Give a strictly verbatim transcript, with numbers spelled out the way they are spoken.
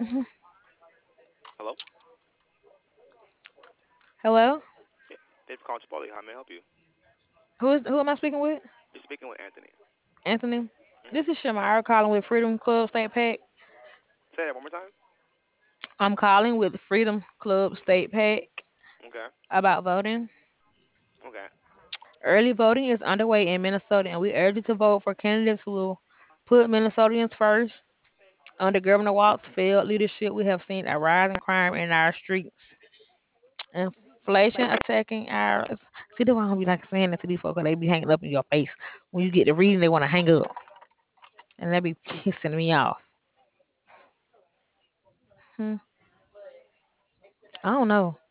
Hello? Hello? Yeah. Thanks for calling Chipotle. How may I help you? Who is who am I speaking with? You're speaking with Anthony. Anthony? Mm-hmm. This is Shamira calling with Freedom Club State Pack. Say that one more time. I'm calling with Freedom Club State Pack Okay. about voting. Okay. Early voting is underway in Minnesota, and we urge you to vote for candidates who will put Minnesotans first. Under Governor Walt's failed leadership, we have seen a rise in crime in our streets. Inflation attacking ours. See, the why I don't be like saying that to these folks 'cause they be hanging up in your face. When you get the reading, they want to hang up. And that be pissing me off. Hmm. I don't know.